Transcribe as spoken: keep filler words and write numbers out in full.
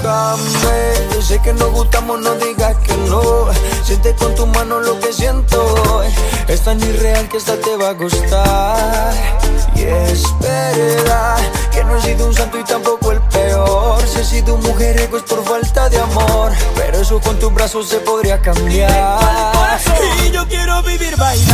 tócame. Sé que nos gustamos, no digas que no. Siente con tu mano lo que siento. Es tan irreal que esta te va a gustar. Y es verdad que no he sido un santo y tampoco el peor. Si he sido un mujeriego es por falta de amor, pero eso con tus brazos se podría cambiar. Y yo quiero vivir bailando